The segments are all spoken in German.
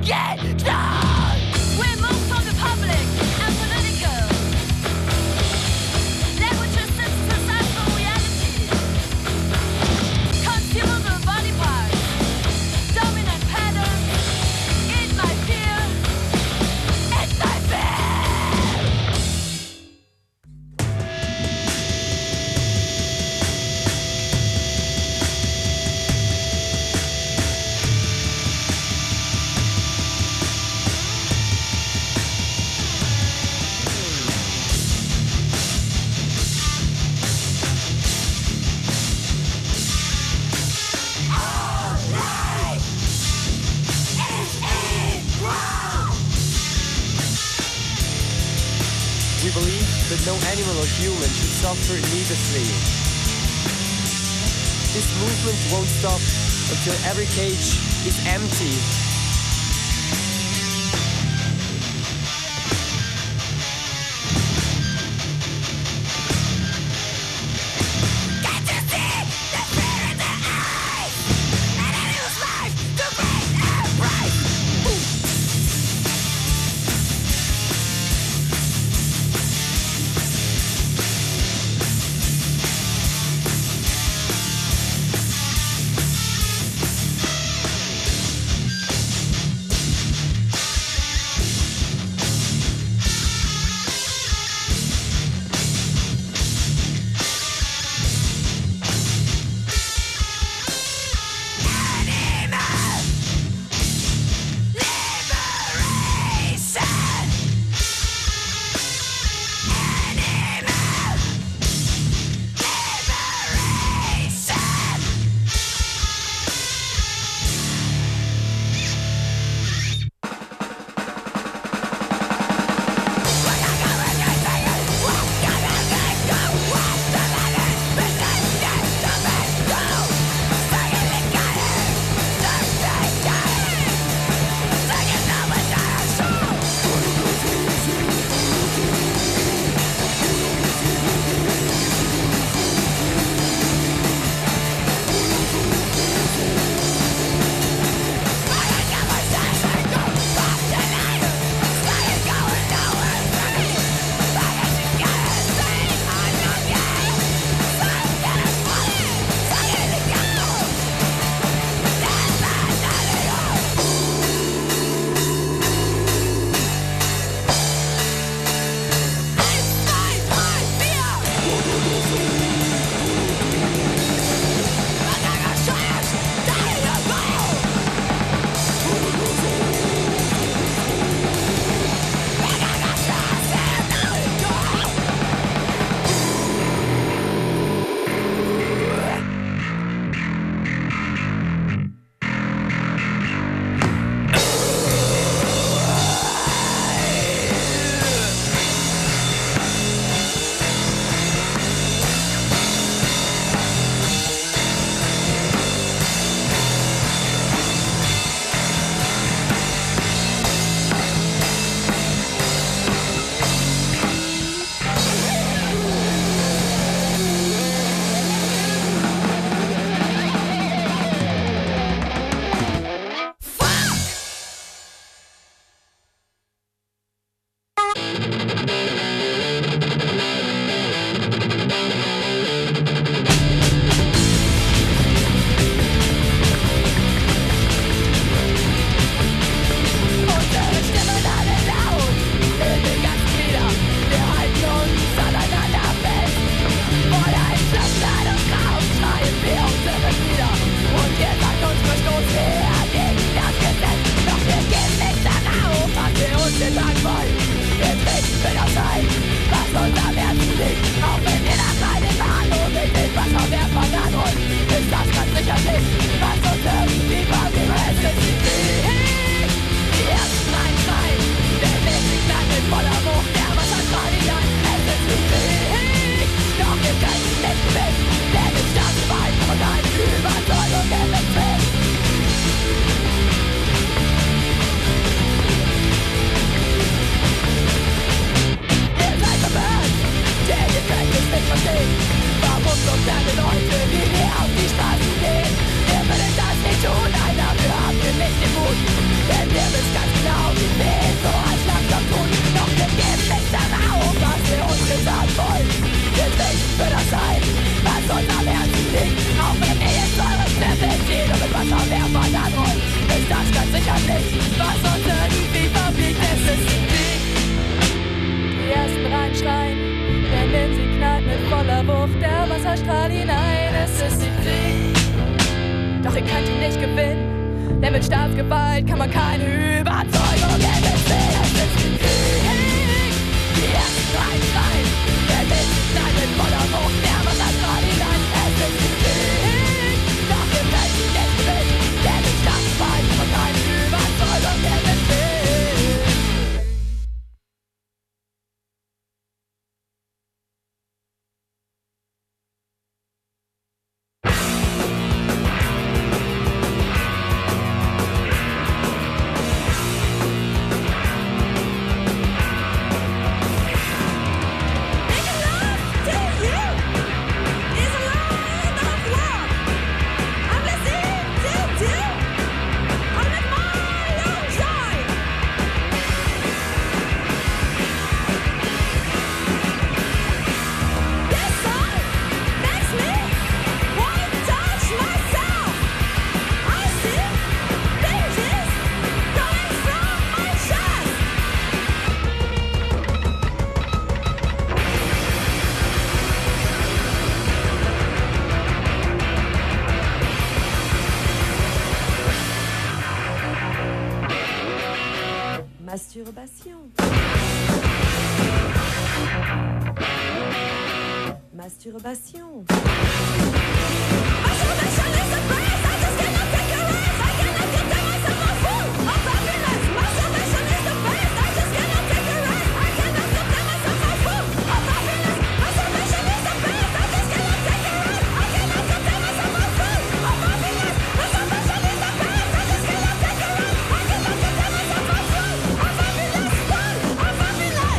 No animal or human should suffer needlessly. This movement won't stop until every cage is empty. Denn Wir wissen ganz genau, wie viel so ein langsam tun. Doch wir geben nicht darauf, was wir uns gesagt wollen. Wir wissen für das Sein, was uns am Herzen liegt. Auch wenn ihr jetzt eure Stimme zieht und mit Wasser mehr von anderen. Ist das ganz sicher nicht, was uns irgendwie verbiegt. Es ist Krieg. Die ersten reinschreien, der Linse knallt mit voller Wucht der Wasserstrahl hinein. Es ist die Krieg. Doch ihr könnt ihn nicht gewinnen, denn mit Staatsgewalt kann man keine Überzeugung gewinnen. Es ist die Krieg. Die ersten reinschreien, der Linse knallt mit voller Wucht der Wasserstrahl hinein. Es ist die Krieg. Doch ihr könnt ihn nicht gewinnen, denn mit Staatsgewalt kann man keine Überzeugung gewinnen. Masturbation. Masturbation. Masturbation is the best. I just cannot take a rest. I cannot get to myself a fool of happiness. Masturbation is the best. I just cannot take a rest. I cannot get to myself a fool of happiness. Masturbation is the best. I just cannot take a rest. I cannot get to myself a fool of happiness. Masturbation is the best. I just cannot take a rest. I cannot get to myself a fool of happiness. Fool of happiness.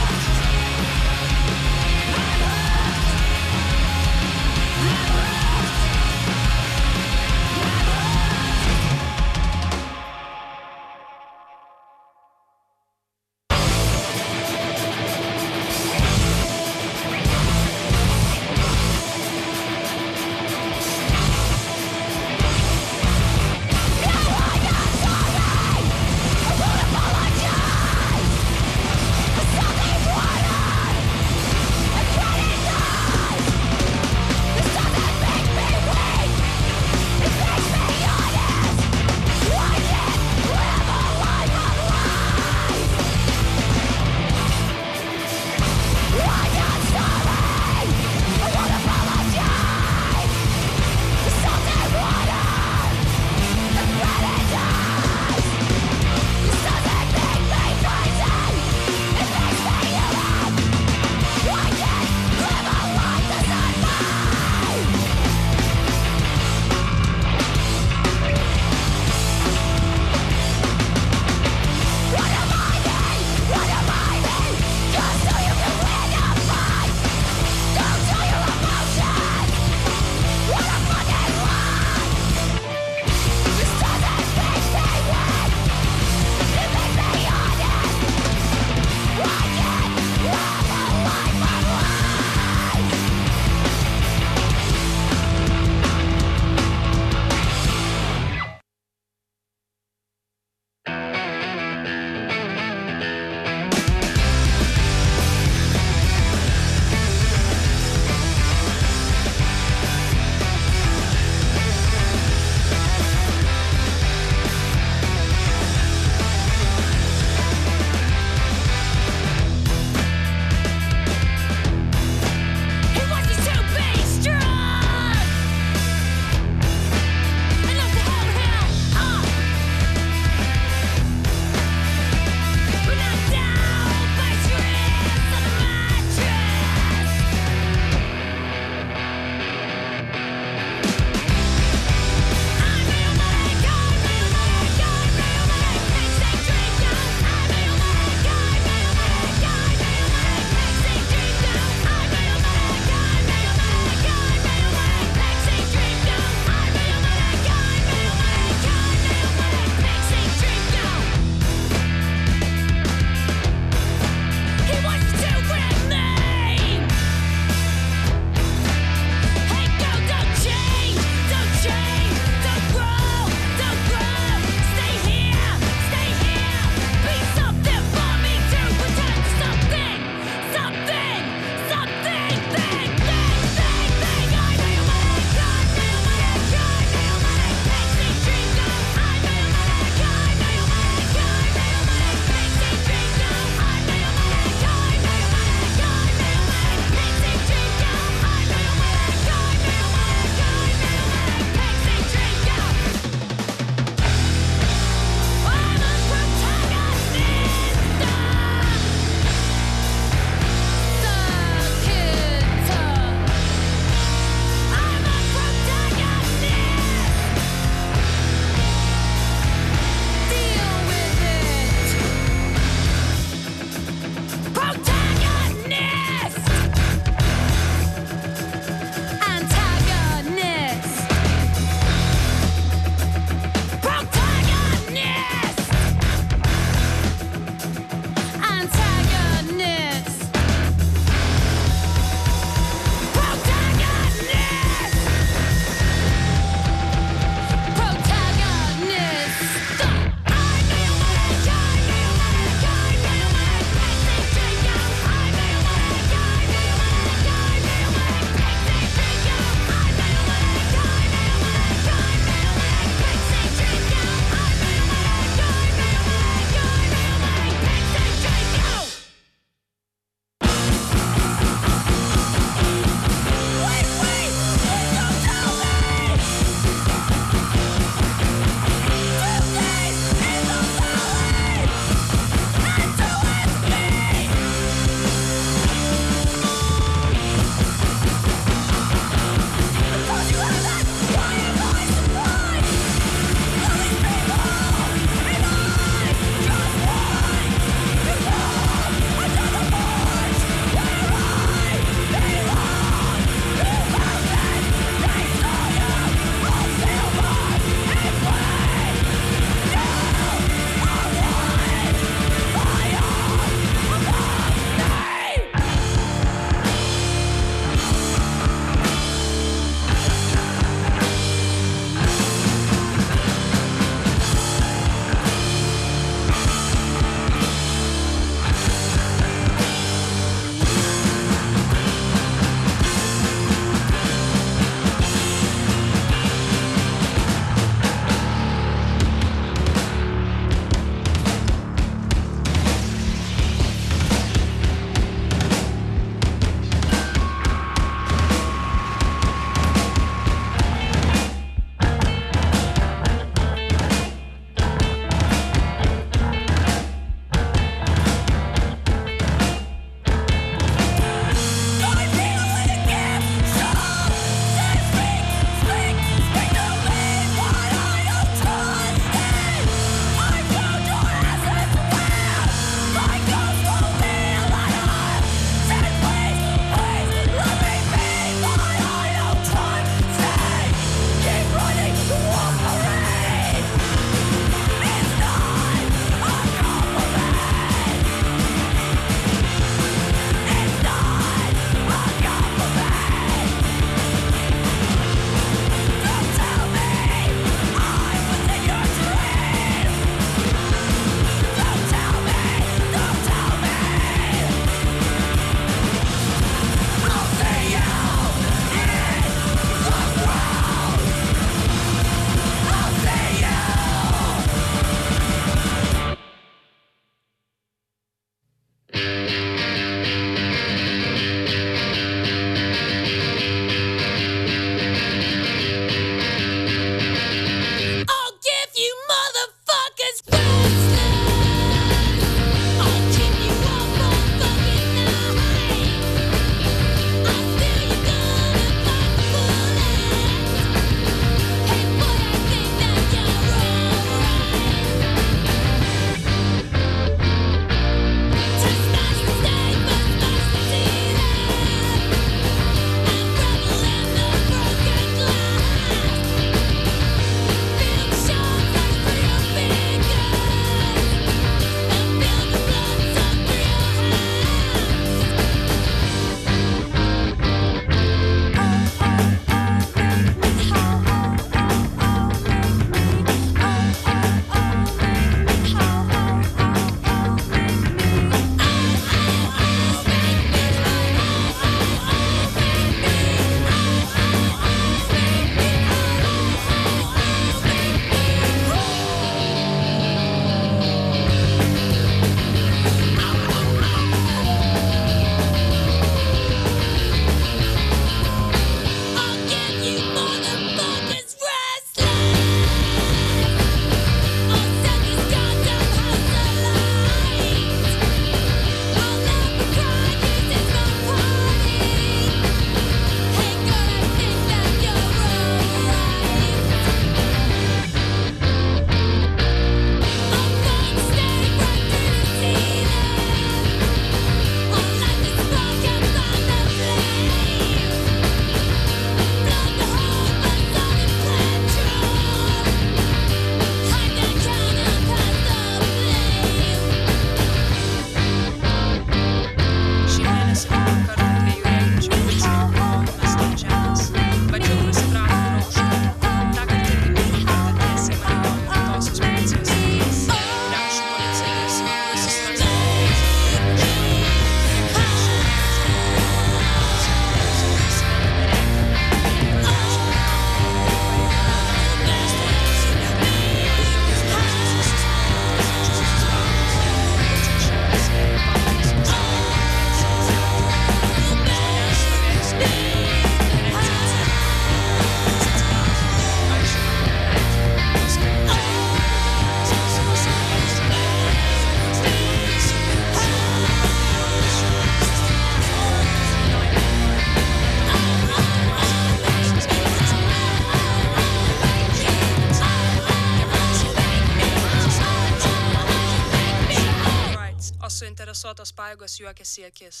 suinteresuotos pajėgos juokiasi į akis.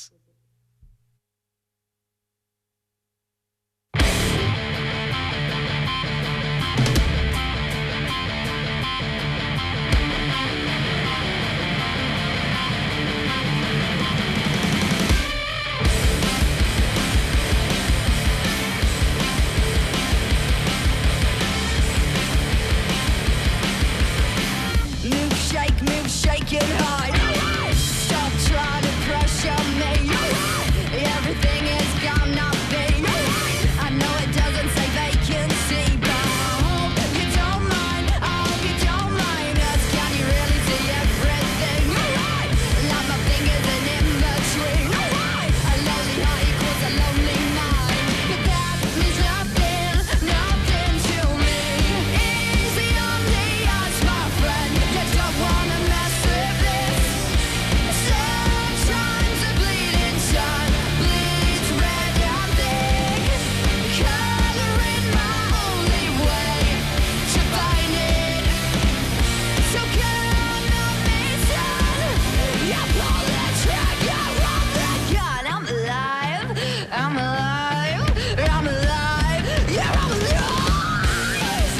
Move, shake it hard. Stop trying to pressure me. Everything is gonna be. I know it doesn't say vacancy, but I hope you don't mind. I hope you don't mind us. Can you really see everything? Like my fingers and in between. A lonely heart equals a lonely mind, but that means nothing, nothing to me. Easy on the odds, my friend. You don't wanna mess with this. Sometimes a bleeding sun bleeds red and thick, coloring my only way to find it. So come on me, son. You pull the trigger on the gun. I'm alive, I'm alive, I'm alive, yeah, I'm alive.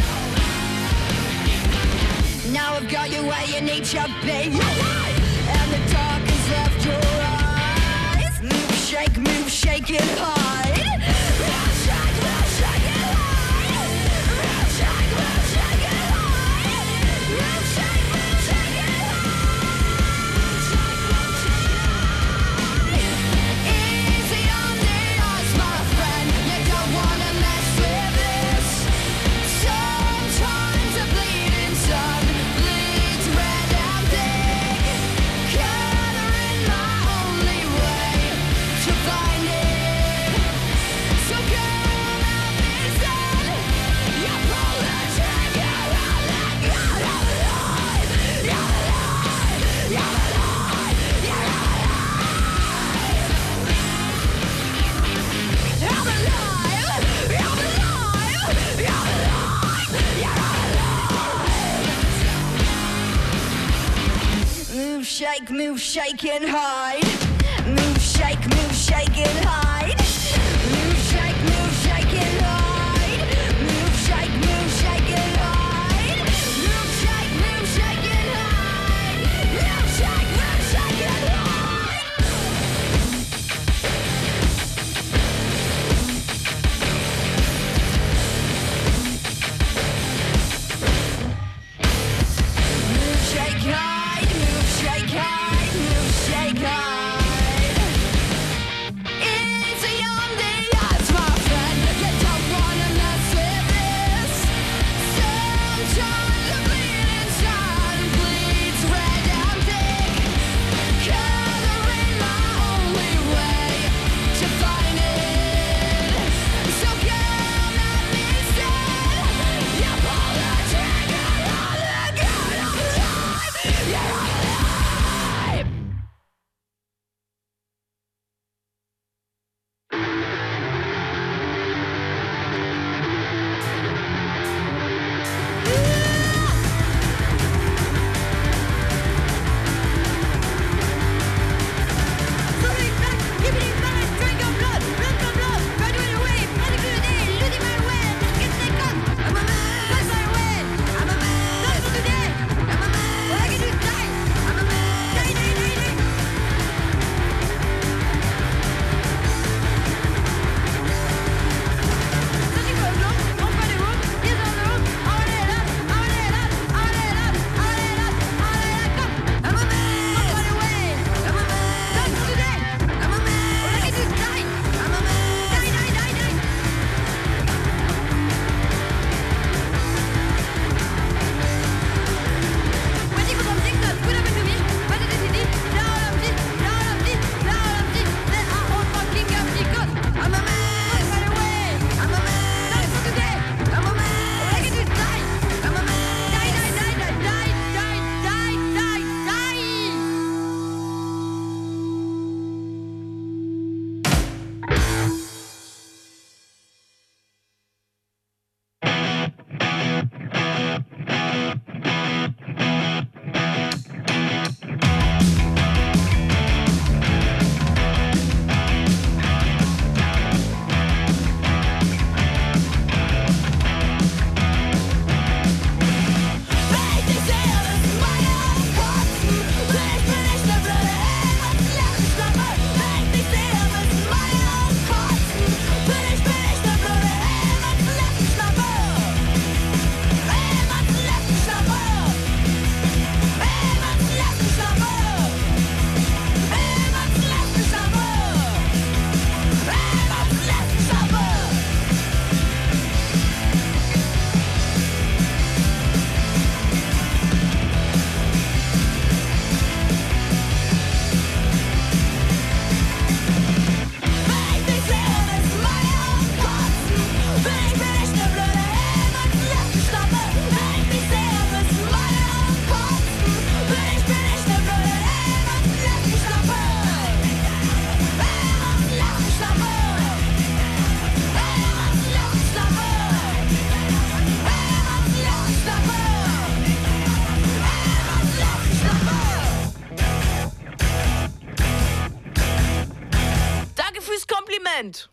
Now I've got you where you need to be, and the dark has left your eyes. Move, shake it hard. Move, shake it hard. Move, shake it hard. Move, shake it hard. Easy on the odds, my friend. You don't wanna mess with this. Sometimes a bleeding sun bleeds red and thick, coloring my only way to find it. So come out this sun. You pull the trigger on the gun. I'm alive. You're alive. You're alive. You're alive. I'm alive. I'm alive. You're alive. You're alive. Move, shake and hide. Move, shake and hide. Move, shake and hide. Move, shake and hide. Move, shake and hide. Move, shake and hide. Move, shake, hide. Move, shake, hide. Move, shake, hide. Moment!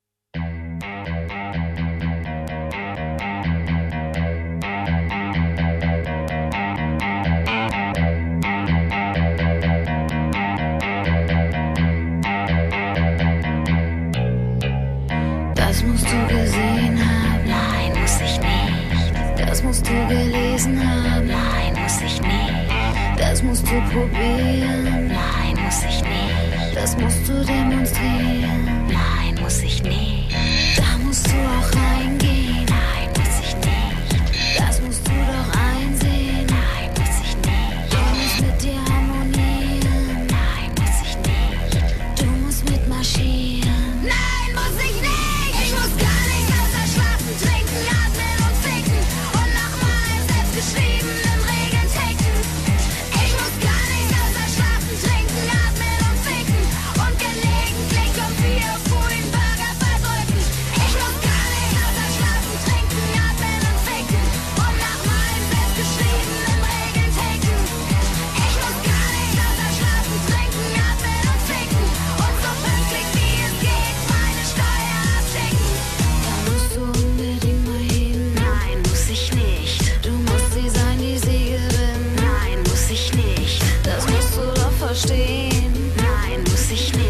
Das musst du gesehen haben, nein, muss ich nicht. Das musst du gelesen haben, nein, muss ich nicht. Das musst du probieren, nein, muss ich nicht. Das musst du demonstrieren, nein, muss ich nicht. Da musst du auch reingehen, nein, muss ich nicht. Das musst du doch einsehen, nein, muss ich nicht. Du musst mit dir harmonieren, nein, muss ich nicht. Du musst mitmarschieren, nein, muss ich nicht. Ich muss gar nicht außer schlafen, trinken, atmen und ficken und nach meinen selbstgeschriebenen Regeln ticken. Ich muss gar nicht außer schlafen, trinken, atmen und ficken und gelegentlich um 4 Uhr den Burger verdrücken. Ich muss gar nicht außer schlafen, trinken, atmen und ficken und nach meinen selbstgeschriebenen Regeln ticken. Ich muss gar nicht außer schlafen, trinken, atmen und ficken und so pünktlich wie es geht meine Steuer abschicken. Da musst du unbedingt mal hin. Nein, muss ich nicht. Du musst sie sein, die Siegerin. Nein, muss ich nicht. Das musst du doch verstehen. Nein, muss ich nicht.